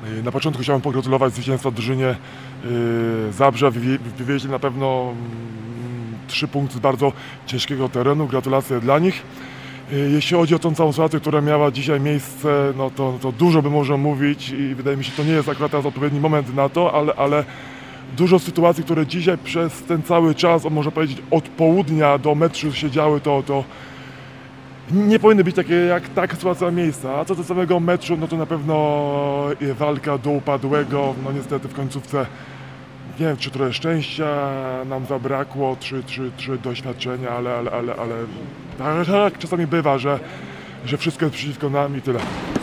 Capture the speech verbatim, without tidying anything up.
Na początku chciałem pogratulować zwycięstwa drużynie Zabrze. Wywieźli na pewno trzy punkty z bardzo ciężkiego terenu. Gratulacje dla nich. Jeśli chodzi o tą całą sytuację, która miała dzisiaj miejsce, no to, to dużo by można mówić i wydaje mi się, że to nie jest akurat teraz odpowiedni moment na to, ale, ale dużo sytuacji, które dzisiaj przez ten cały czas, można powiedzieć od południa do meczu się działy, to, to nie powinny być takie jak taka sytuacja miejsca. A co do samego meczu, no to na pewno walka do upadłego, no niestety w końcówce nie wiem, czy trochę szczęścia nam zabrakło, czy, czy, czy doświadczenia, ale, ale, ale, ale tak czasami bywa, że, że wszystko jest przeciwko nam i tyle.